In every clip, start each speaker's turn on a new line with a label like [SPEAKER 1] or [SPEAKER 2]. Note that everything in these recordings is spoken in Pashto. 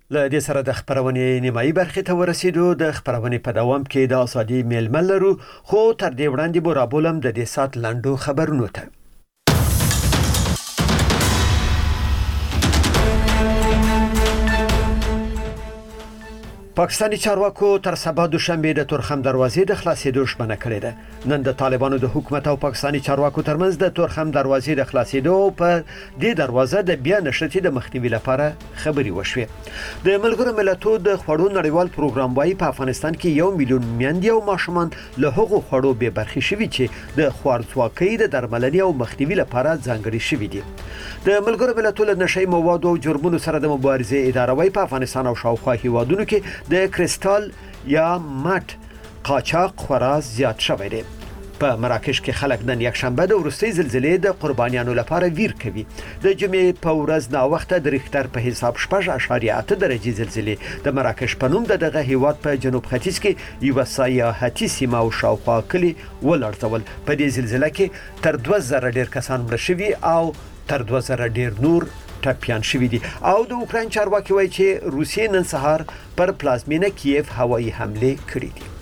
[SPEAKER 1] له دې سره د خبرونې نیمایي برخې ته ورسېدو. د خبرونې په دوام کې د ازادي میلمه لرو، خو تر دې وړاندې به رابولم د دې سات لنډو خبرونو ته. پاکستاني چارواکو تر سبا دوشنبه د تورخم دروازې د خلاصېدو ژمنه کړې ده. نن د طالبانو د حکومت او پاکستاني چارواکو ترمنځ د تورخم دروازې د خلاصېدو په دې دروازه د بیا نشرتي د مخنیوي لپاره خبري وشوې. د ملګرو ملتونو د خوړو نړیوال پروګرام وايي په افغانستان کې 1 میلیون میندې او ماشومان له هغو خوړو بې برخې شوي چې د خوارځواکۍ د درملنې او مخنیوي لپاره ځانګړي شوي دي. د ملګرو ملتونو د نشئی موادو او جرمونو سره د مبارزې اداره وايي په افغانستان او شاوخوا هیوادونو کې د کریستال یا مات قاچاق خورا زیات شوی دی. په مراکش کې خلک نن یک شنبه د وروستۍ زلزلې د قربانیانو لپاره ویر کوي. د جمعې په ورځ نا وخته د ریختر په حساب 6.8 درجې زلزلې د مراکش په نوم دغه هیواد په جنوب ختیځ کې یو سیاحتي سیمه او شاوخوا کلی ولړزول. په دې زلزلې کې تر 2000 ډیر کسان مړه شوي او تر 2000 ډیر نور ټپيان شوي دي. او د اوکراین چارواکي وایي چې روسیې نن سهار پر پلازمینه کیف هوایي حمله کړې دي.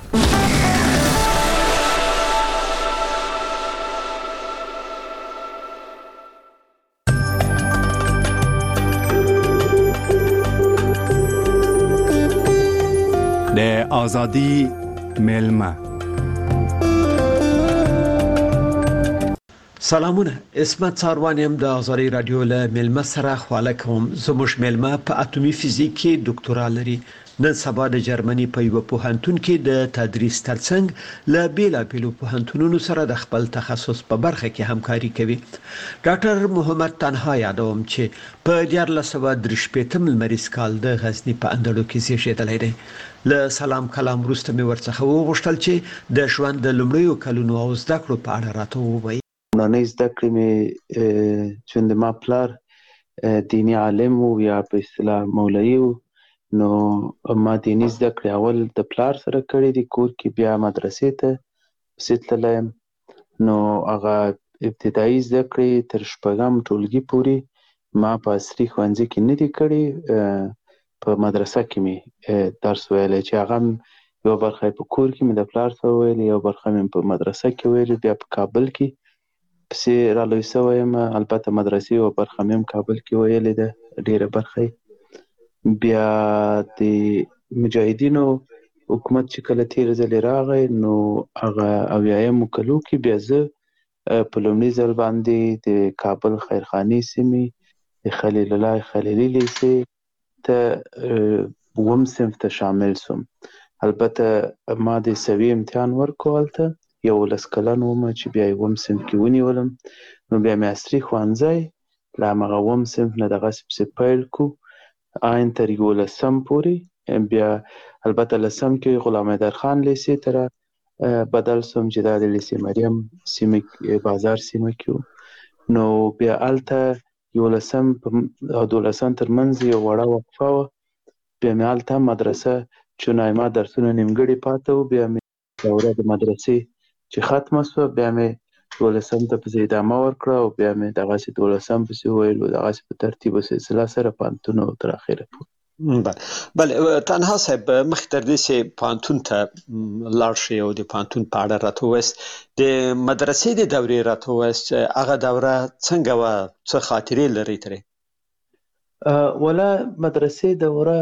[SPEAKER 2] د ازادي میلمه.
[SPEAKER 1] سلامونه، اسمت ساروانیم د ازادي رادیو له میلمه سره خواله کوم. زموږ میلمه په اتومي فزیک کې ډاکټورا لري. نن سبا د جرمني په یو پوهنتون کې د تدریس ترڅنګ له بیلابیلو پوهنتونونو سره د خپل تخصص په برخه کې همکاري کوي. ډاکټر محمد تنها یادوم چې په 1983 لمریز کال د غزنی په اندړو کې زیږیدلی دی. له سلام کلام وروسته مې ورڅخه وغوښتل چې د ژوند د لومړیو کلونو او زده کړو په اړه راته ووایي.
[SPEAKER 3] نانې زده کړې مې چې د ما پلار دینی عالم و یا په اصطلاح مولوي و، نو ما دینی زده کړې اول د پلار سره کړې دي کور کې، بیا مدرسې ته پسې تللی یم. نو هغه ابتدایي زده کړې تر 6م ټولګي پورې ما په عصري ښوونځي کې نه دي کړې، په مدرسه کې مې درس ویلی چې هغه یو برخه په کور کې مې د پلار سره ویلې، یو برخه مې په مدرسه کې ویلې، بیا په کابل کې پسې را لوی شوی یم. البته مدرسې یوه برخه مې هم کابل کې ویلې ده، ډېره برخه. بیا د مجاهدینو حکومت چې کله تېر ځلې راغی نو هغه 80مو کلو کې بیا زه په لومړي ځل باندې د کابل خیرخانې سیمې د خلیل الله خلیلي لیسې ته 9م صنف ته شامل سوم. البته ما د سوي امتحان ورکو هلته 11 کلن وم چې بیا 1م صنف کې ونیولم. نو بیا مې عصري ښوونځی له همغه 9م صنف نه دغسې پسې پیل کو آین تر 11م پورې. بیا البته 10م کې غلام حیدرخان لیسې ته را بدل سوم چې دا د لیسې مریم سیمه بازار سیمه کې و. نو بیا هلته 11م او 12م ترمنځ یو وړه وقفه وه. بیا مې هلته مدرسه چونای ما درسونه نیمګړي پاته و، بیا مې دوره د مدرسې چې ختمه سوه بیا مې 12م ته پسې ادامه ورکړه او بیا مې دغسې 12م پسې وویل و، دغسې په ترتیب و سلسله سره پوهنتون او تر اخره پورې.
[SPEAKER 1] بله تنها صاحب، مخکې تر دې چې پوهنتون ته لاړ شئ او د پوهنتون په اړه راته ووایاست، د مدرسې د دورې راته ووایاست، هغه دوره څنګه وه، څه خاطرې لرئ ترې؟
[SPEAKER 3] ولا مدرسې دوره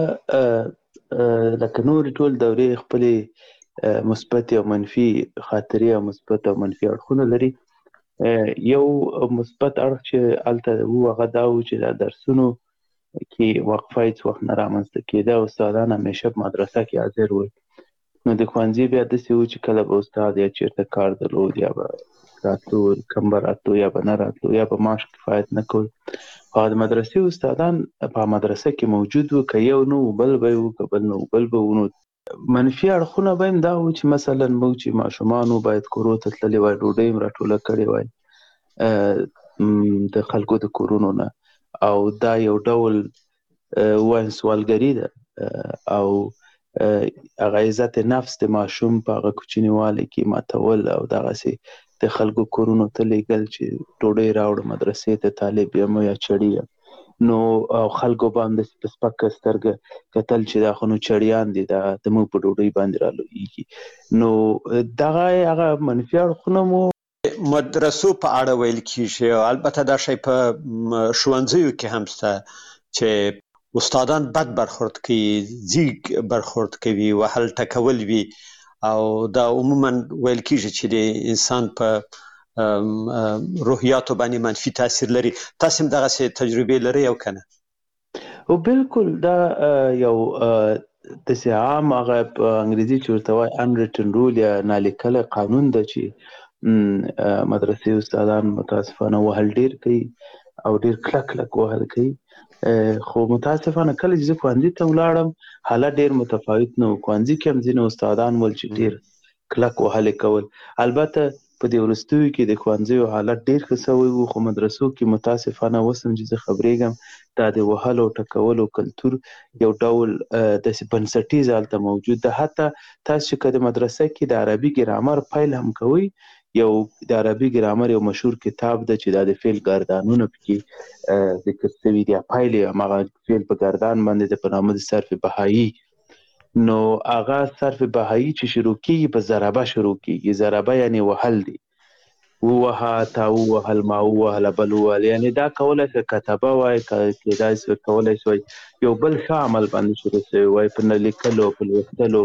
[SPEAKER 3] لکه نورې ټول دورې خپلې مثبت او منفي خاطرې او مثبت او منفي اړخونه لري. یو مثبت اړخ چې هلته و هغه دا و چې د درسونو کې وقفه هېڅ وخت نه رامنځته کېده. استادان همیشه په مدرسه کې حاضر ول. نو د ښوونځي بیا داسې و چې کله به استاد یا چېرته کار درلود یا به راتلو، کم به راتلو یا به نه راتلو یا به معاش کفایت نه کول. او د مدرسې استادان په مدرسه کې موجود وو، که یو نه و بل به و، که بل نه و بل به و. نو منفي اړخونه به هم دا و چې مثلا موږ چې ماشومان وو باید کورو ته تللي وای، ډوډۍ هم راټوله کړې وای د خلکو د کورونو نه، او دا یو ډول وایم سوالګري ده او هغه عزت نفس د ماشوم په هغه کوچنیوالي کې ماتول او دغسې د خلکو کورونو ته لیږل چې ډوډۍ راوړه مدرسې ته، طالب یم یا چړي یم. نو خلکو به هم داسې په سپکه سترګه کتل چې دا خو نو چړیان دي، دا زموږ په ډوډۍ باندې رالویږي. نو دغه هغه منفي اړخونه مو
[SPEAKER 1] مدرسو په اړه ویل کیږي، او البته دا شی په ښوونځیو کې هم شته چې استادان بد برخورد کوي، ځیږ برخورد کوي، وهل ټکول وي، او دا عموما ویل کیږي چې د انسان په روحیاتو باندې منفي تاثیر لري. تاسو هم دغسې تجربې لرئ او که نه؟
[SPEAKER 3] او بالکل دا یو داسې عام هغه په انګریزي چې ورته وایي unwritten rule یا نالیکلی قانون ده چې مدرسې استادان متاسفانه وهل ډېر کوي او ډېر کلک کلک وهل کوي. خو متاسفانه کله چې زه ښوونځي ته ولاړم حالت ډېر متفاوت نه و. ښوونځي کې هم ځینې استادان ول چې ډېر کلک وهلې کول. البته په دې وروستیو کې د ښوونځیو حالت ډېر ښه سوی و، خو مدرسو کې متاسفانه اوس هم چې زه خبرېږم دا د وهلو او ټکولو کلتور یو ډول داسې بنسټیز هلته موجود ده. حتی تاسو چې که د مدرسه کې د عربي ګرامر پیل هم کوئ، یو د عربي ګرامر یو مشهور کتاب ده چې دا د فعل ګردانونه پکې ذکر شوي دي، پیل یې هماغه فعل په ګردان باندې ده په نامه د صرف بهایي. نو هغه صرف بهایي چې شروع کېږي په ضربه شروع کېږي. ضربه یعنې وهل دی، ووهه، تا ووهل، ما ووهله، بل ووهل. یعنې دا کولی شي کتبه وای، کېدای شي کولی شي یو بل ښه عمل باندې شروع شوی وای، په نه لیکلو، په لوستلو،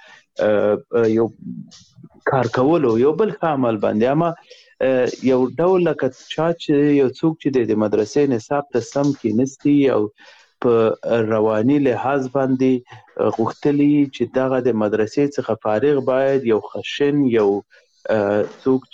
[SPEAKER 3] په یو کار کولو، یو بل ښه عمل باندې. اما یو ډول لکه چا چې یو څوک چې د مدرسې نصاب ته سم کېنستی او په رواني لحاظ باندې غوښتلي چې دغه د مدرسې څخه فارغ باید یو خشن، یو څوک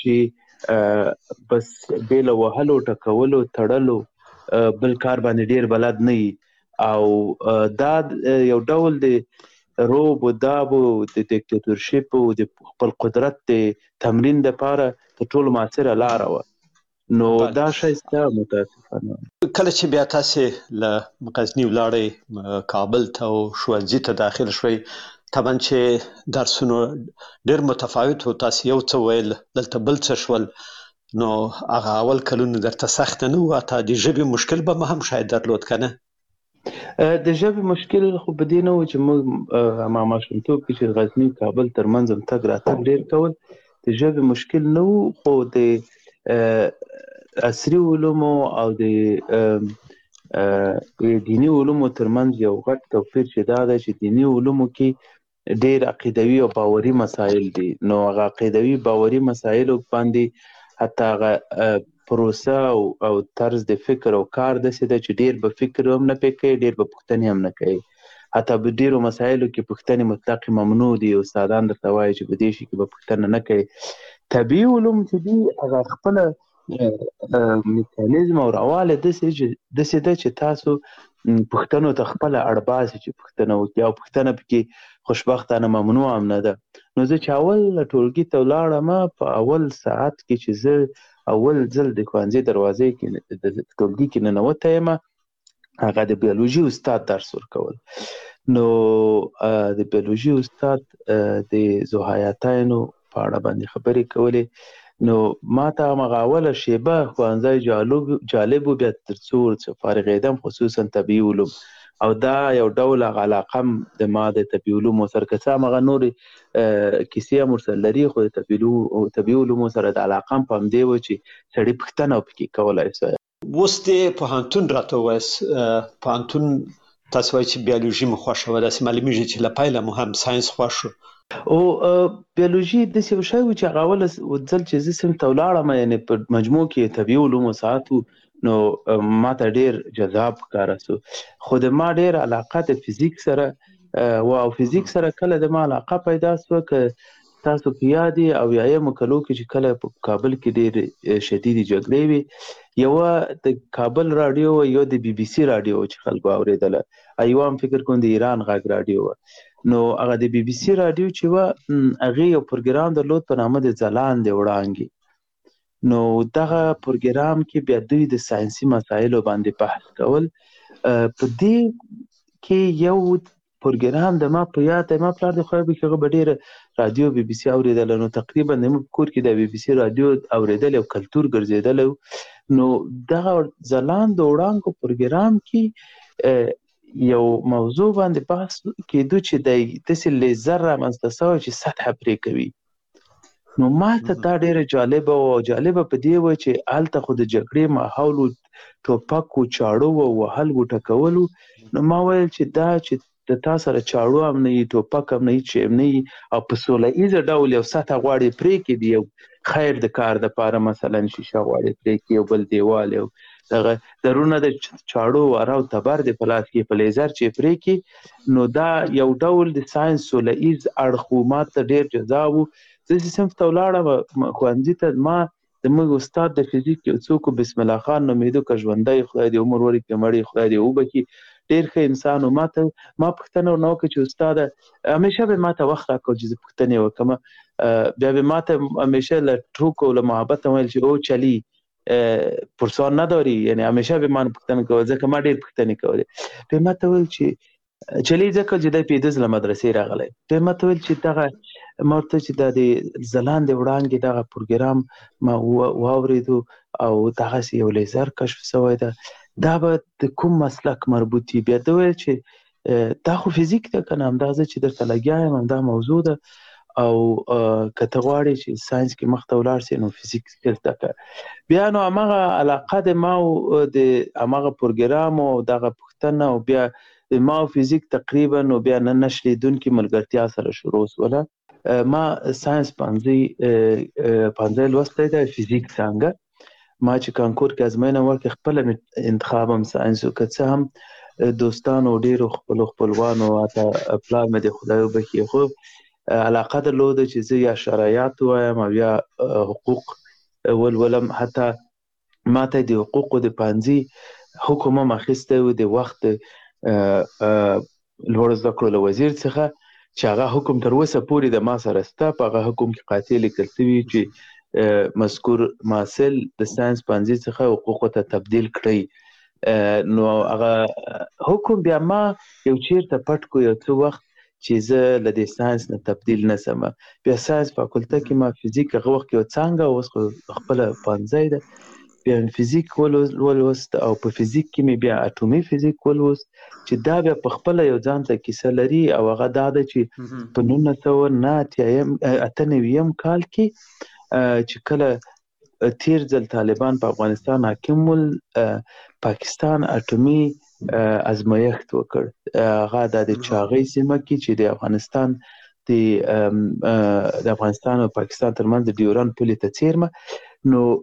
[SPEAKER 3] چې بس بې له وهلو، ټکولو، تړلو بل کار باندې ډېر بلد نه وي. او دا یو ډول د روب و داب و د دیکتاتورشپ و د خپل قدرت د تمرین دپاره تر ټولو مؤثره لاره وه. نو دا شی سته متاسفانه.
[SPEAKER 1] کله چې بیا تاسې له غزني ولاړئ کابل ته او ښوونځي ته داخل شوئ، طبعا چې درسونه ډېر متفاوت و، تاسې یو څه ویل، دلته بل څه شول، نو هغه اول کلونه درته سخته نه وه؟ حتی د ژبې مشکل به هم شاید درلود که نه؟
[SPEAKER 3] د ژبې مشکل خو په دې نه و چې موږ هما ماشومتوب کې چې غزني کابل ترمنځ هم تګ راتګ ډېر کول، د ژبې مشکل نه و. خو د عصري علومو او د دیني علومو ترمنځ یو غټ توپیر چې دا ده چې دیني علومو کې ډېر عقیدوي او باوري مسایل دي. نو هغه عقیدوي باوري مسایلو باندې حتی هغه پروسه او طرز د فکر او کار داسې ده چې ډېر به فکر هم نه پرې کوي، ډېر به پوښتنې هم نه کوي. حتی په ډېرو مسایلو کې پوښتنې مطلق ممنوع دي. استادان درته وایي چې په دې شي کې به پوښتنه نه کوي. طبیعي علوم چې دي هغه خپله میکانیزم او رواله داسې ده چې تاسو پوښتنو ته خپله اړ باسي چې پوښتنه وکړي، او پوښتنه پکې خوشبختانه ممنوع هم نه ده. نو زه چې اول ټولګي ته ولاړم، په اول ساعت کې چې زه اول ځل د ښوونځي دروازې کې د ټولګي کې ننوتی یم، هغه د بیولوژي استاد درس ورکول. نو د بیولوژي استاد د ذوحیاتینو په اړه باندې خبرې کولې. نو ما ته همغه اوله شیبه ښوونځی جالب و، بیا تر څو فارغېدم، خصوصا طبیعي علوم، او دا یو ډول هغه علاقه هم د ما د طبیعي علومو سره، که څه هم هغه نورې کیسې هم ورسره لري، خو د طبیعي علومو سره د علاقه هم په همدې وه چې سړي پوښتنه پکې کولی سوی.
[SPEAKER 1] اوس د پوهنتون راته ووایاست، پوهنتون تاسو وایئ چې بیولوژي مو خوښه وه، داسې معلومېږي چې له پیله مو هم ساینس خوښ و.
[SPEAKER 3] او بیولوژي داسې یو شی و چې هغه اوله ځل چې زه صنف ته ولاړم، یعنې په مجموع کې طبیعي علومو ساعت و، نو ما ته ډېر جذاب ښکاره سو. خو د ما ډېر علاقه د فزیک سره و، او فزیک سره کله د ما علاقه پیدا سوه، که تاسو په یاد یې اویایمو کلو کې چې کله په کابل کې ډېرې شدیدې جګړې وې، یوه د کابل راډیو وه، یو د بي بي سي راډیو وه چې خلکو اورېدله، یوه هم فکر کوم د ایران غږ راډیو وه. نو هغه د بي بي سي راډیو چې وه، هغې یو پروګرام درلود په نامه د ځلانده وړانګې. نو دغه پروګرام کې بیا دوی د ساینسي مسایلو باندې بحث کول. په دې کې یو پروګرام د ما په یاد دی، ما پلار د خدای بخښي هغه به ډېره رادیو بي بي سي اورېدله، نو تقریبا زموږ په کور کې د بي بي سي رادیو اورېدل یو کلتور ګرځېدلی و. نو دغه ځلانده وړانګو پروګرام کې یو موضوع باندې بحث کېدو چې دی داسې لیزر رامنځته سوی چې سطحه پرې کوي. نو ما ته دا ډېره جالبه وه، او جالبه په دې وه چې هلته خو د جګړې ماحول و، ټوپک و، چاړه وه، وهل و، ټکول و. نو ما ویل چې دا چې د تا سره چاړو هم نه وي، ټوپک هم نه وي، چې هم نه وي، او په سوله ایزه ډول یو سطحه غواړې پرې کړي د یو خیر د کار دپاره، مثلا شیشه غواړې پرې کړي، یو بل دیوال، یو دغه درونه د چاړو واره او تبر د په لاس کې په لیزر چې پرې کړي، نو دا یو ډول د ساینس سوله ایز اړخ و. ما ته ډېر جذاب و. زه چې صنف ته ولاړم ښوونځي ته، ما زموږ استاد د فزیک یو څوک بسم الله خان نومېده، که ژوندی خدای دې عمر ورکړي، مړی خدای دې وبخي، ډېر ښه انسان و. ما پوښتنه ورنه وکړه چې استاده همیشه به ما ته وخت راکړو چې زه پوښتنې وکړم، بیا به ما ته همیشه له ټوکو او له محبت ویل چې او چلی پرسان نداری، یعنی همیشه به ما نه پوښتنه کوله، ځکه ما ډېر پوښتنې کولې. بیا ما ته ویل چې چلی ځکه چې دی پیدز له مدرسې راغلی. بیا ما ته ویل چې دغه ما ورته چې دا د ځلانده وړانګې دغه پروګرام ما واورېدو او دغسې یو لیزر کشف سوی ده، دا به د کوم مسلک مربوط وي؟ بیا ده ویل چې دا خو فزیک ده که نه، همدا زه چې درته لګیا یم همدا موضوع ده، او که ته غواړې چې ساینس کې مخته ولاړ سې نو فزیک زده کړه. بیا نو همغه علاقه د ما او د همغه پروګرام او دغه پوښتنه او بیا د ما او فزیک تقریبا نو بیا نه نشلېدونکې ملګرتیا سره شروع سوله. ما ساینس پنځه لوستی دی، فزیک څانګه. ما چې کانکور کې ازموینه ورکړې خپله انتخاب هم ساینس و، که څه هم دوستانو ډېرو خپلوانو حتی پلار مې د خدای وبخښي خو علاقه درلوده چې زه یا شرایط وایم او یا حقوق ولولم. حتی ما ته د حقوقو د پوهنځي حکم هم اخیستی و د وخت لوړو زده کړو له وزیر څخه، چې هغه حکم تر اوسه پورې د ما سره شته. په هغه حکم کې قاطع لیکل شوي چې مذکور محصل د ساینس پوهنځي څخه حقوقو ته تبدیل کړئ. نو هغه حکم بیا ما یو چیرته پټ کو یو څه وخت چې زه له دې ساینس نه تبدیل نه سم. بیا ساینس فاکولته کې ما فزیک هغه وخت یو څانګه، اوس خپله پوهنځی ده، بیا فزیک ولوست او په فزیک کې مې بیا اټومي فزیک ولوست، چې دا بیا په خپله یو ځان ته کیسه لري. او هغه دا ده چې په 1998 کال کې چې کله تیر ځل طالبان په افغانستان حاکم ول، پاکستان اټومي ازمایښت وکړ. هغه د چاغۍ سیمه کې چې د افغانستان د افغانستان او پاکستان ترمنځ د ډیورند پولې ته څیرمه. نو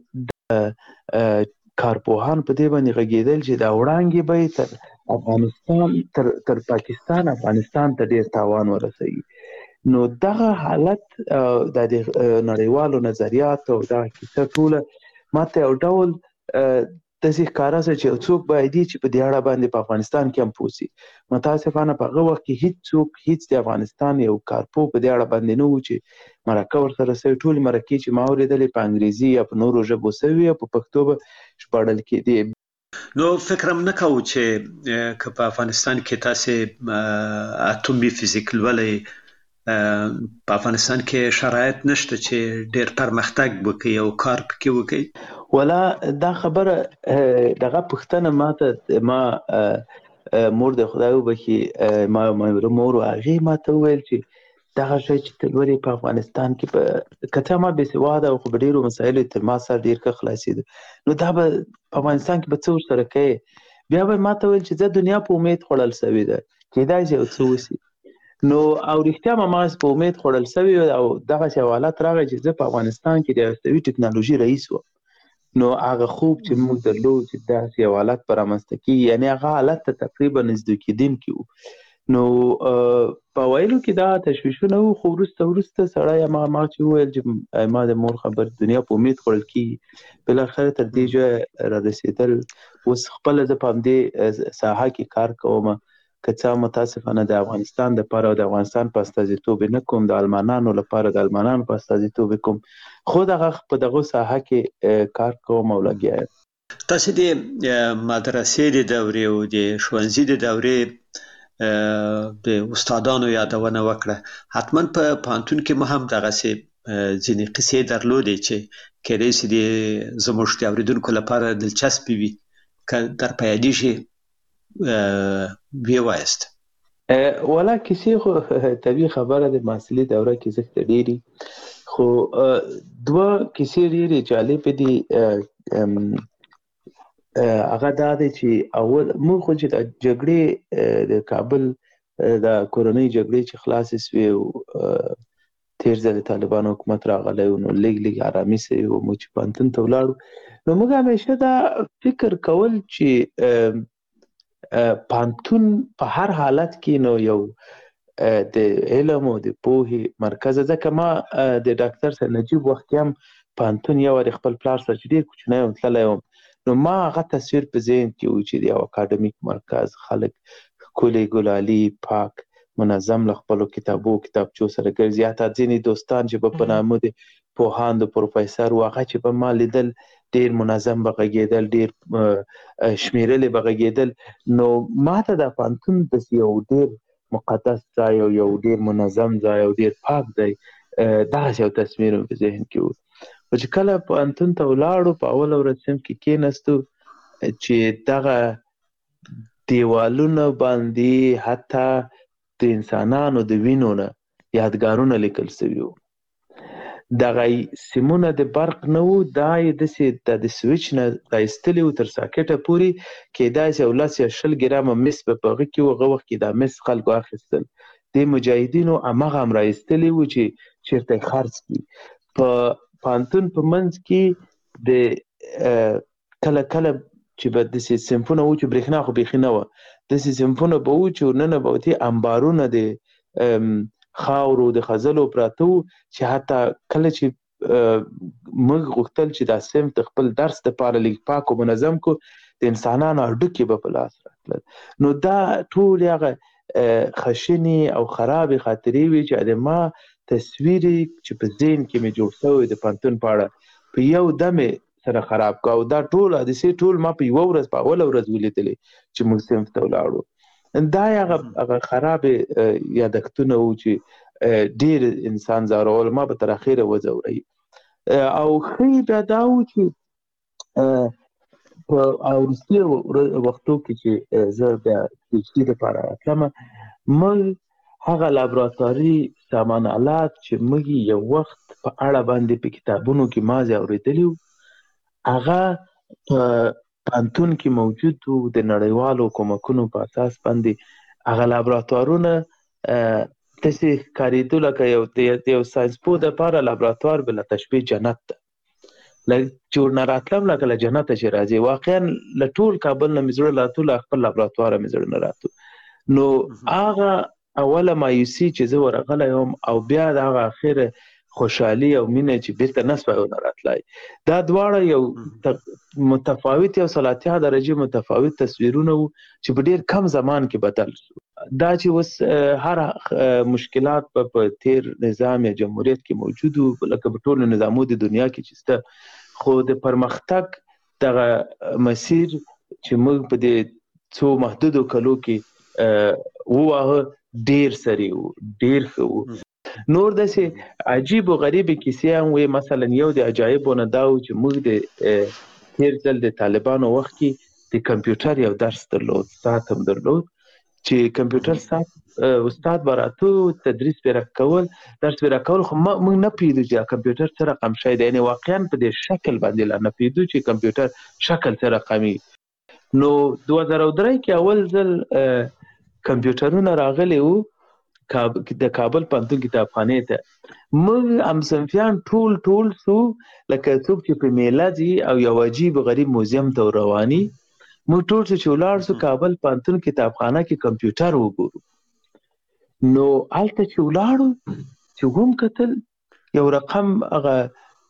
[SPEAKER 3] کارپوهان په دې باندې غږېدل چې دا وړانګې به تر افغانستان تر پاکستان افغانستان ته ډېر تاوان ورسوي. نو دغه حالت د نړیوالو نظریاتو او دغه کیسه ټوله ما ته یو ډول داسې ښکاره شوه چې یو څوک باید چې په دې اړه باندې په افغانستان کې هم پوه شي. متاسفانه په هغه وخت کې هیڅ د افغانستان یو کارپو په دې اړه باندې نه و چې مرکه ورسره سوې. ټولې مرکې چې ما اورېدلې په انګریزي یا په نورو ژبو سوي او په پښتو به ژباړل کېدې.
[SPEAKER 1] نو فکر هم نه کوو چې که په افغانستان کې تاسې اټومي فزیک لولئ، په افغانستان کې شرایط نشته چې ډېر پرمختګ وکړي او کار پکې وکړي؟
[SPEAKER 3] ولا دا خبره دغه پوښتنه ما مور د خدای وبخښي ما مور هغې ما ته وویل چې دغه شی چې ته لولې په افغانستان کې که څه ما بېسواده او خو په ډېرو مسایلو تر ما سره ډېر ښه خلاصېده، نو دا به په افغانستان کې به څه ورسره کوې؟ بیا به ما ته ویل چې زه دنیا په امید خوړل سوې ده، کېدای شي یو څه وشي. نو او رښتیا ما په امید خوړل سوي او دغسې یو حالت راغی چې زه په افغانستان کې د هستوي ټکنالوژي رئیس وم. نو هغه خوب چې موږ درلود چې داسې یو حالت به رامنځته کېږي، یعنې هغه حالت ته تقریبا نږدې کېدونکي وو. نو په اوایلو کې دا تشویشونه وو، خو وروسته سړی هماغه چې وویل چې ما د مور خبر دنیا په امید خوړل کېږي، بالاخره تر دې ځایه رارسېدل. اوس خپله زه په همدې ساحه کې کار کوم، که څه متاسفانه د افغانستان دپاره او د افغانستان په استازیتوب نه کوم، د المانانو لپاره د المانانو په استازیتوب کوم، خو په دغه ساحه کې کار کوم او لګیا یم.
[SPEAKER 1] تاسې د مدرسې د دورې او د ښوونځي د دورې د استادانو یادونه وکړه. حتما په پوهنتون کې مو هم دغسې ځینې قصې درلودې چې کېدای شي د زموږ د اورېدونکو لپاره دلچسپې وي. که در په یادېږي ویې وایاست.
[SPEAKER 3] والا کیسې خو طبیعي خبره د محصلي دوره کې زښته ډېرې، خو دوه کیسې ډېرې جالبې دي. هغه دا دی چې اول موږ خو چې د جګړې د کابل د کورنۍ جګړې چې خلاصې سوې او تېر ځل د طالبانو حکومت راغلی و، نو لږ لږ ارامي سوې و، موږ چې پوهنتون ته ولاړو نو موږ همیشه دا فکر کول چې پوهنتون په هر حالت کې نو یو د علم او د پوهې مرکز. ځکه ما د ډاکټر سید نجیب وخت کې هم پوهنتون یو وارې خپل پلار سره چې ډېر کوچنی وم تللی وم، نو ما هغه تصویر په ذهن کې و چې د یو اکاډمیک مرکز، خلک ښکلي ګلالي پاک منظم له خپلو کتابچو سره ګرځي. حتی ځینې دوستان چې به په نامه د پوهاند د پروفیسر و، هغه چې به ما لیدل ډېر منظم به غږېدل، ډېر شمېرلې به غږېدل. نو ما ته دا پوهنتون داسې یو ډېر مقدس ځای او یو ډېر منظم ځای او ډېر پاک ځای، دغسې یو تصویر مې په ذهن کې و. خو چې کله پوهنتون ته ولاړو په اوله ورځ صنف کې کېناستو چې دغه دیوالونه باندې حتی د انسانانو د وینو نه یادګارونه لیکل سوي وو. دغه سیمونه د برق نه وو، دا یې داسې د سویچ نه رایستلي وو تر ساکټه پورې، کېدای شي 10 یا 20 ګرامه مس به په هغه کې وو. هغه وخت کې دا مس خلکو اخیستل، د مجاهدینو هماغه هم رایستلي وو چې چېرته یې خرڅ کړي. په پوهنتون په منځ کې د کله کله چې به داسې صنفونه وو چې برېښنا خو بیخي نه وه، داسې صنفونه به وو چې ورننه به ورته انبارونه د خاورو د خځلو پراته وو، چې حتی کله چې موږ غوښتل چې دا صنف د خپل درس دپاره لږ پاک او منظم کو، د انسانانو هډوکي به په لاس راتلل. نو دا ټولې هغه خشنې او خرابې خاطرې وې چې د ما تصویر چې په ذهن کې مې جوړ شوی د پوهنتون په اړه په یو دم سره خراب کړه. او دا ټول حادثې ټول ما په یوه ورځ په اوله ورځ ولیدلې چې موږ صنف ته ولاړو. دا هغه خراب یادښتونه وو چې ډېر انسان ځورول، ما به تر اخره وځوروي. او ښه بیا دا وو چې په وروستي وختو کې چې زه بیا پي ایچ ډي دپاره راتلمه، موږ هغه لابراتواري سامان آلات چې موږ یو وخت په اړه باندې په کتابونو کې مازې اورېدلي وو، هغه په پوهنتون کې موجود وو. د نړیوالو کومکونو په اساس باندې هغه لابراتوارونه داسې ښکارېدو لکه د یو ساینسپوه دپاره لابراتوار بله تشبیه جنت ده. چې ورنه راتلم لکه له جنته چې راځې. واقعا له ټول کابل نه مې زړه راتو، له خپل لابراتواره مې زړه نه راتو. نو هغه اوله مایوسي چې زه ورغلی وم او بیا د هغه اخره خوشحالي او مینه چې بیرته نه سوی ونه راتلی، دا دواړه یو متفاوت، یو 30 درجې متفاوت تصویرونه وو چې په ډېر کم زمان کې بدل شو. دا چې اوس هر مشکلات په تیر نظام یا جمهوریت کې موجود وو، لکه په ټولو نظامو د دنیا کې چې شته، خو د پرمختګ دغه مسیر چې موږ په دې څو محدودو کلو کې وواهه ډېر سریع وو، ډېر ښه وو. نور داسې عجیب و غریبې کیسې هم وې. مثلا یو د عجایبو نه دا و چې موږ د تېر ځل د طالبانو وخت کې د کمپیوټر یو درس درلود، ساعت هم درلود، چې کمپیوټر ساعت استاد به راتو تدریس به راکول، درس به راکول، خو موږ نه پوهېدو چې کمپیوټر څه رقم شی دی. یعنې واقعا په دې شکل باندې لا نه پوهېدو چې کمپیوټر شکل څه رقمي. نو 2003 کې اول ځل کمپیوټرونه راغلي وو د کابل پوهنتون کتابخانې ته. موږ همصنفیان ټول سو لکه څوک چې په میله ځي او یو عجیب غریب موزیم ته رواني. موږ ټول چې ولاړ سو کابل پوهنتون کتابخانه کې کمپیوټر وګورو. نو هلته چې ولاړو چې هم کتل یو رقم هغه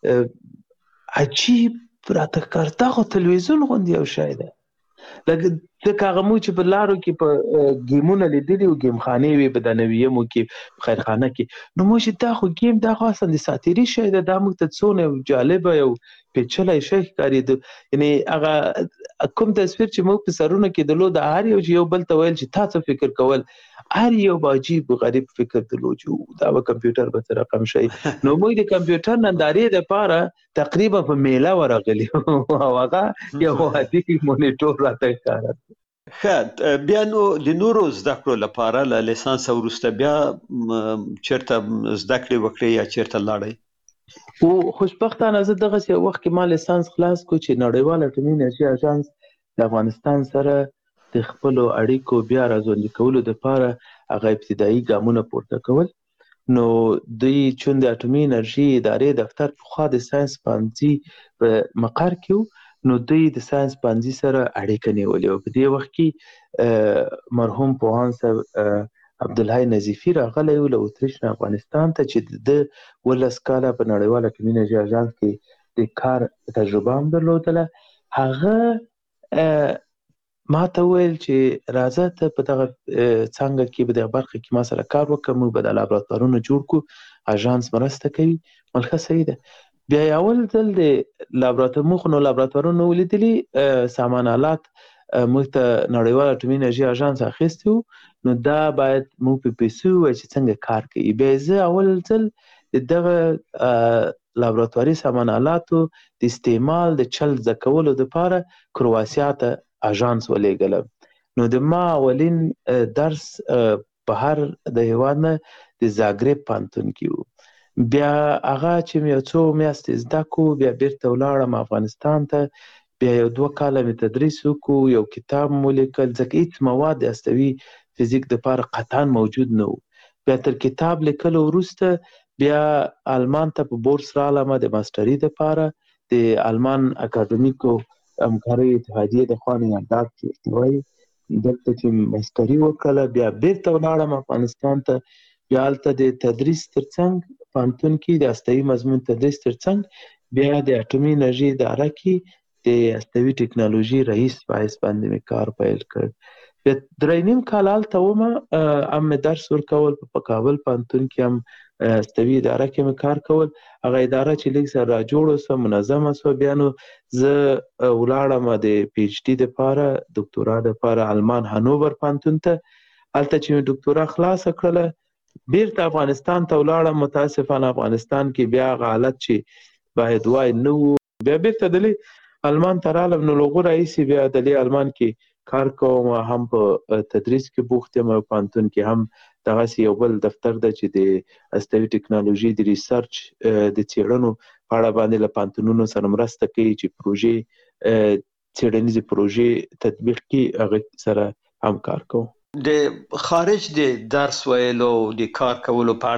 [SPEAKER 3] عجیب راته ښکارېده، خو تلویزیون غوندې یو شی دی، لکه ځکه هغه مو چې په لارو کې په ګیمونه لیدلي او ګیم خانې وي په دنویمو کې خیرخانه کې نو موږ دا خو ګیم دا خو اصلا د ساتیري شی ده دا موږ ته څونه جالبه یو پیچلی شی ښکارېده یعنی هغه کوم تصویر چې موږ په سرونو کې درلود هر یو چې یو بل ته ویل چې تا څه فکر کول هر یو به عجیب غریب فکر درلود چې دا به کمپیوټر به څه رقم شي نو موږ د کمپیوټر نندارې دپاره تقریبا په میله ورغلي او هغه یو عادي مونیټور راته ښکاره
[SPEAKER 4] ښه بیا نو د نورو زده کړو لپاره له لیسانس وروسته بیا چیرته زده کړې وکړې یا چیرته لاړې
[SPEAKER 3] او خوشبختانه زه دغسې یو وخت کې ما لیسانس خلاص کړو چې نړیوال اټومي انرژي اژانس د افغانستان سره د خپلو اړیکو بیا راژوندي کولو دپاره هغه ابتدایي ګامونه پورته کول نو دوی چون د اټومي انرژي ادارې دفتر پخوا د ساینس پوهنځي په مقر کې نو دوی د ساینس پوهنځي سره اړیکه نیولې وه په دې وخت کې مرحوم پوهاند صاحب عبدالحی نظیفي راغلی و له اتریش نه افغانستان ته چې د 12 کاله په نړیوال اټومي انرژي اژانس کې د کار تجربه هم درلودله هغه ما ته وویل چې راځه ته په دغه څانګه کې په دغه برخه کې ما سره کار وکړه موږ به دا لابراتوارونه جوړ کړو اژانس مرسته کوي ملکه ښه ده بیا اول ځل د لابراتوارونو ولیدلي سامان آلات موږ ته نړیوال اټومي انرژي اژانس اخیستی وو نو دا باید موږ په پیسو ووایو چې څنګه کار کوي بیا زه اول ځل د دغه لابراتواري سامان آلاتو د استعمال د چل زده کولو دپاره کرواسیا ته اژانس ولېږلم نو د ما اولین درس بهر د هېواد نه د زاګرب پوهنتون کې وو بیا هغه چې مې یو څو میاشتې زده کړو بیا بیرته ولاړم افغانستان ته بیا یو 2 کاله مې تدریس وکړو یو کتاب مو لیکل ځکه هېڅ مواد د هستوي فزیک دپاره قطعا موجود نه وو بیا تر کتاب لیکلو وروسته بیا آلمان ته په بورس رالمه د ماسټري دپاره د آلمان اکاډمیکو همکارۍ اتحادیې د خوا نه یاداد چې وایي دلته چې ماسټري وکړله بیا بیرته ولاړم افغانستان ته بیا هلته د تدریس تر څنګ پوهنتون کې د هستوي مضمون تدریس تر څنګ بیا د اټومي انرژي اداره کې د هستوي ټکنالوژي رئیس په حیث باندې مې کار پیل کړ بیا 3.5 کال هلته ومه هم مې درس ورکول په کابل پوهنتون کې هم هستوي اداره کې مې کار کول هغه اداره چې لږ سره راجوړه سوه منظمه سوه بیا نو زه ولاړم د پی ایچ ډي دپاره دکتورا دپاره آلمان هانوور پوهنتون ته هلته چې مې دکتورا خلاصه کړله بیرته افغانستان ته ولاړم متاسفانه افغانستان کې بیا هغه حالت چې باید وای نه و بیا بیرته دلې آلمان ته رالم نو له هغو راهیسې بیا دلې آلمان کې کار کوم هم په تدریس کې بوخت یم او پوهنتون کې هم دغسې یو بل دفتر ده چې د هستوي ټکنالوژي د ریسرچ د څېړنو په اړه باندې له پوهنتونونو سره مرسته کوي چې پروژې څېړنیزې پروژې تطبیق کړي هغه سره هم کار کوم
[SPEAKER 4] د خارج د درس ویلو د کار کولو په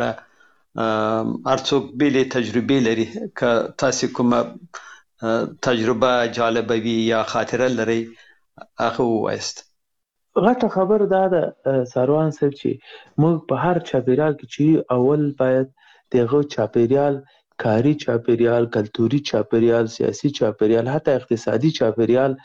[SPEAKER 4] اړه هر څوک بېلې تجربې لري که تاسې کومه تجربه جالبه وي یا خاطره لرئ هغه ووایست
[SPEAKER 3] غټه خبر دا ده ساروان صاحب چې موږ په هر چاپیریال کې چې اول باید دغه چاپیریال کاري چاپیریال کلتوري چاپیریال سیاسي چاپیریال حتی اقتصادي چاپیریال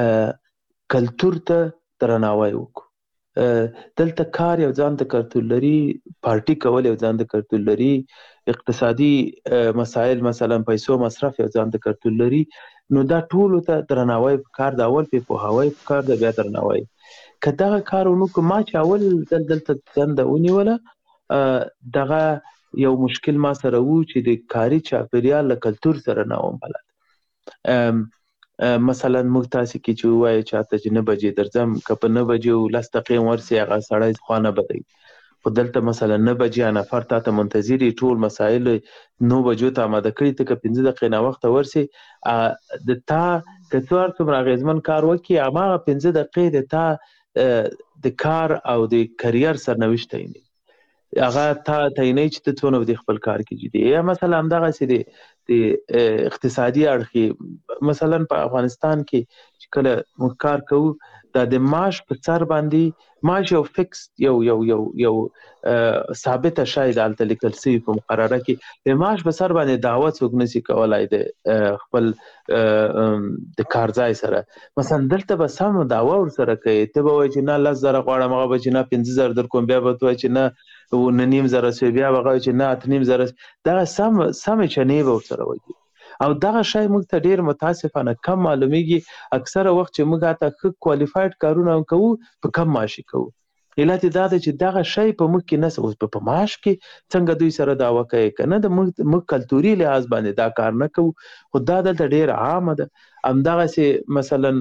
[SPEAKER 3] کلتور ته درناوی وکړو دلته کار یو ځان ته کلتور لري پارټي کول یو ځان ته کلتور لري اقتصادي مسایل مثلا پیسو مصرف یو ځان ته کلتور لري نو دا ټولو ته درناوی پکار د اول په پوهاوی پکار د بیا درناوی که دغه کار ونکړو ما چې اول دلته دنده ونیوله دغه یو مشکل ما سره و چې د کاري چاپیریال له کلتور سره نه وم بلد مثلا موږ تاسې کې چې ووایو چاته چې 9 بجې درځم که په 9 بجې 10 دقیقې ورسې هغه سړی خوا نه بدوي خو دلته مثلا 9 بجې نفر تا ته منتظر ټول مسایل 9 بجو ته آماده کړي ته که 15 دقیقې ناوخته ورسې د تا که څوار څومره اغېزمن کار وکړي هماغه 15 دقیقې د تا د کار او د کریر سرنوشت تعینوي هغه تا تعینوي چې ته څونه د خپل کار کې جدي یا مثلا همدغسې د اقتصادي اړخ مثلا په افغانستان کې چې کله موږ کار کوو دا د معاش په سر باندې معاش یو فکس یو ثابته شای دالته لیکل سوي په مقرره کې د معاش په سر باندې دعوه څوک نشي کولای د خپل د کارځای سره. مثلا دلته به سم دعوه ورسره کوي، ته به وایي چې نه 10,000 غواړم، هغه به چې نه 15,000 در کوم، بیا به ته وایي چې نه 9,500 بیا به هغه چې نه 8,500. دغه سمې چنې به ورسره وایي او دغه شی موږ ته ډېر متاسفانه کم معلومیږي. اکثره وخت چې موږ هاته ښه کوالفاید کارونه هم کوو په کم معاشي کوو. علت یې دا دی چې دغه شی په موږ کې نشته. اوس په معاش کې څنګه دوی سره دعوه کوي که نه، د موږ کلتوري لحاظ باندې دا کار نه کوو، خو دا دلته ډېر عامه ده. همدغسې مثلا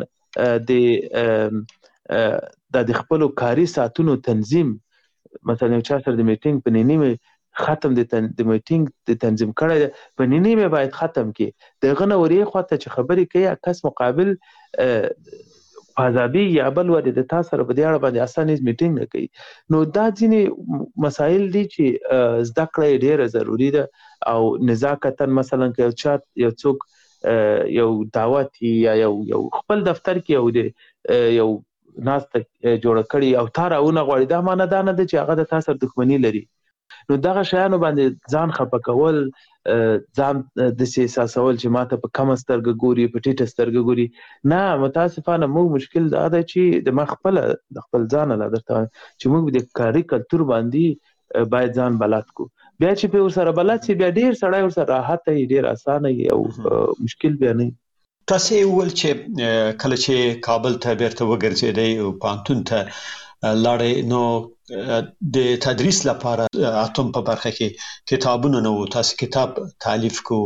[SPEAKER 3] د خپلو کاري ساعتونو تنظیم، مثلا یو چا سره د میټینګ په نیمه ختم د میټینګ د تنظیم کړی دی، په نیمه باید ختم کړي. دغه نه ورې خواته چې خبرې کوي کس مقابل پازابي یا بل ودې د تا سره په دې اړه باندې اسانه میټینګ نه کوي. نو دا ځینې مسایل دي چې زده کړه ډېره ضروري ده او نزاکتاً مثلا که یو څوک یو دعوت یا یو خپل دفتر کې یو ناسته جوړه کړي او تا راونه غواړي، دا معنی دا نه ده چې هغه د تا سره دښمني لري. نو دغه شیانو باندې ځان خفه کول، ځان داسې احساسول چې ماته په کمه سترګه ګوري، په ټیټه سترګه ګوري، نه. متاسفانه موږ مشکل دا ده چې د ما د خپل ځان لا درته چې موږ د کاري کلتور باندې باید ځان بلد کو. بیا چې په ورسره بلد شي بیا ډېر سړی ورسره راحت وي، ډېر اسانه وي او مشکل بیا نه.
[SPEAKER 4] تاسو ویل چې کله چې کابل ته بیرته وګرځېدئ او پوهنتون ته لاړئ، نو د تدریس لپاره اتم په برخه کې کتابونه نه وو، تاسو کتاب تالیف کو.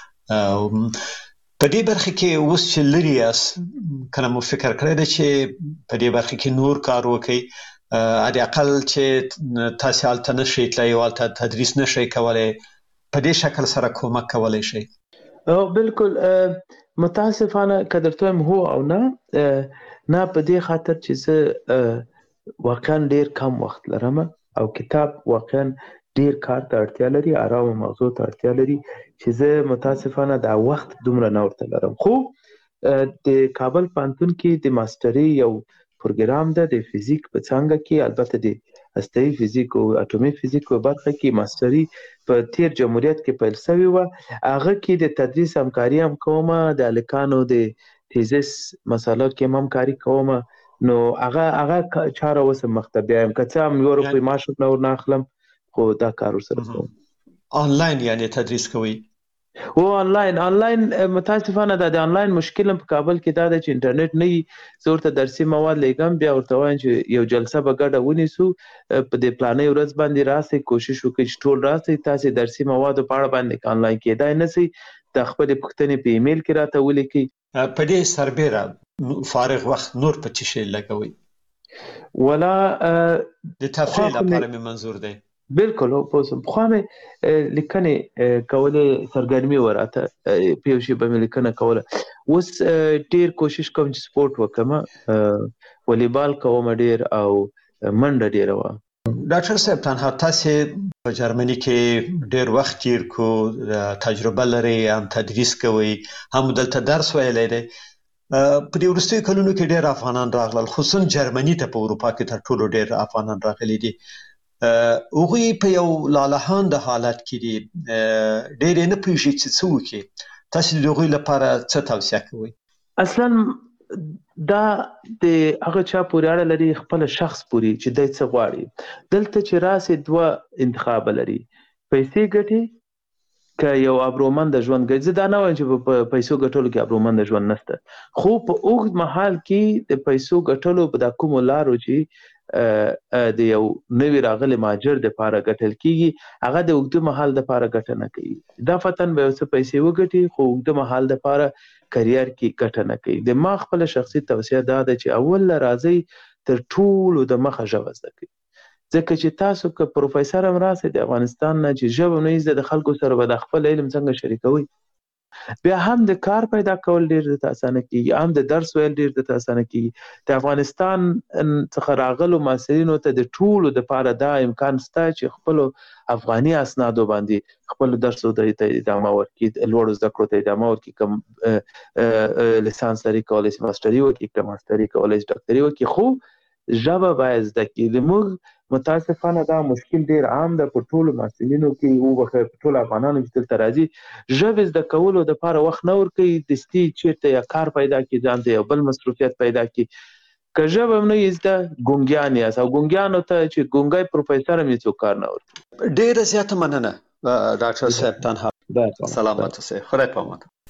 [SPEAKER 4] په دې برخه کې اوس چې لري یاست، کله مو فکر کړی دی چې په دې برخه کې نور کار وکړئ، حداقل چې تاسو هلته نشئ تللی او هلته تدریس نشئ کولی، په دې شکل سره کومک کولی شئ؟
[SPEAKER 3] بالکل. متاسفانه که درته وایم هو او نه، په دې خاطر چې زه واقعا ډیر کم وخت لرم او کتاب واقعا ډیر کار ته اړتیا لري، آرام موضوع ته اړتیا لري چې زه متاسفانه دا وخت دومره نه ورته لرم. خو د کابل پوهنتون کې د ماستري یو پروګرام ده د فزیک په څانګه کې، البته د هسته‌ایي فزیک او اټومي فزیک په برخه کې ماستري په تیر جمهوریت کې پیل شوی و. هغه کې د تدریس همکاري هم کوم، د هلکانو د تیزس مسالو کې هم همکاري کوم. نو هغه چاره اوس مخ ته بیایم، که څه هم یو روپۍ معاش ورنه نه اخلم، خو دا کار ورسره کوم.
[SPEAKER 4] آنلاین یعنی تدریس کوئ؟
[SPEAKER 3] او آنلاین متاسفانه د آنلاین مشکل په کابل کې دا ده چې انټرنیټ نه وي. زه ورته درسي مواد لیږم، بیا ورته وایم چې یو جلسه به ګډه ونیسو، په دې پلانۍ ورځ باندې راسئ، کوشش وکړئ چې ټول راسئ، تاسې درسي موادو په اړه باندې آنلاین کېدای نه شي، د خپلې پوښتنې په ایمیل کې راته ولیکئ. په
[SPEAKER 4] دې سربیره فارغ وخت نور په څه شی لګوئ؟
[SPEAKER 3] ولا
[SPEAKER 4] د تفریح لپاره مې منظور دی.
[SPEAKER 3] بالکل. پخوا مې لیکنې کولې، سرګرمي وراته په یو شي به مې لیکنه کوله. اوس ډېر کوشش کوم چې سپورټ وکړم، والیبال کوم ډېر او منډه ډېره وه.
[SPEAKER 4] ډاکټر صاحب، تنها تاسې په جرمني کې ډېر وخت تیر کو، تجربه لرئ، هم تدریس کوئ، هم دلته درس ویلی دی. په دې وروستیو کلونو کې ډېر افغانان راغلل، خصوصا جرمني ته په اروپا کې تر ټولو ډېر افغانان راغلي دي. هغوی په یو لالهانده حالت کې دي، ډېر یې نه پوهېږي چې څه وکړي. تاسو د هغوی لپاره څه توصیه کوئ؟
[SPEAKER 3] اصلا دا د هغه چا پورې اړه لري، خپل شخص پورې چې دی څه غواړي. دلته چې راسې دوه انتخاب لري، پیسې ګټي که یو ابرومند ژوند ګټي. زه دا نه وایم چې په پیسو ګټلو کې ابرومند ژوند نشته، خو په اوږد مهال کې د پیسو ګټلو په دا کومو لارو چې د یو نوي راغلي مهاجر دپاره ګټل کېږي، هغه د اوږده مهال دپاره ګټه نه کوي. دا فتن به یو څه پیسې وګټي، خو اوږده مهال دپاره کریر کې ګټه نه کوي. د ما خپله شخصي توصیه دا ده چې اول راځئ تر ټولو د مخه ژبه زده کړئ، ځکه چې تاسو که پروفیسر هم راسئ د افغانستان نه، چې ژبه نه زده، د خلکو سره به د خپل علم څنګه شریکوئ، بیا هم د کار پیدا کول ډېر درته اسانه کېږي، هم د درس ویل ډېر درته اسانه کېږي. د افغانستان څخه راغلو محصلینو ته د ټولو دپاره دا امکان شته چې خپلو افغاني اسنادو باندې خپلو درسو ته ادامه ورکړي، لوړو زده کړو ته ادامه ورکړي. که لیسانس لري کولی شي ماسټري وکړي، که ماسټري کولی شي ډاکټري وکړي. خو ژبه باید زده کړي. زموږ متاسفانه دا مشکل ډیر عام ده په ټولو محصلینو کې او په ټولو افغانانو چې دلته راځي، ژبې زده کولو دپاره وخت نه ورکوي، دستي چېرته یا کار پیدا کړي، ځان ته یو بل مصروفیت پیدا کړي. که ژبه هم نه یې زده ګونګیان یاست، او ګونګیانو ته چې ګونګی پروفیسر هم هېڅوک کار نه ورکوي.
[SPEAKER 4] ډېره زیاته مننه ډاکټر صاحب. تنها سلامت اوسئ. خدای پامان.